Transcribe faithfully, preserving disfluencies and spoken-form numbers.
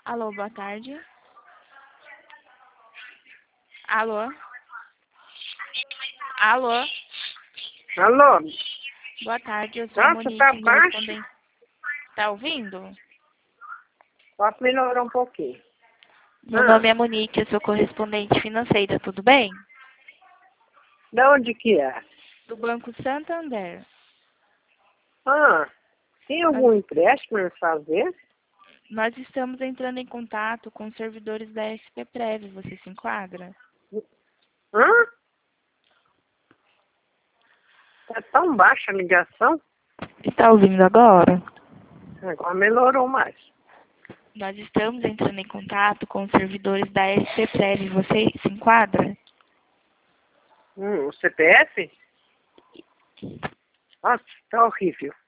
Alô, boa tarde. Alô? Alô? Alô? Boa tarde, eu sou a Nossa, Monique, tá baixo? correspondente. Tá ouvindo? Pode melhorar um pouquinho. Meu Ah, nome é Monique, eu sou correspondente financeira, tudo bem? de onde que é? Do Banco Santander. Ah, tem Nós, algum empréstimo a fazer? nós estamos entrando em contato com os servidores da S P Prev, você se enquadra? Hã? Tá tão baixa a ligação? Está ouvindo agora? Agora melhorou mais. Nós estamos entrando em contato com os servidores da S P Prev, você se enquadra? Hum, o C P F? Nossa, tá horrível.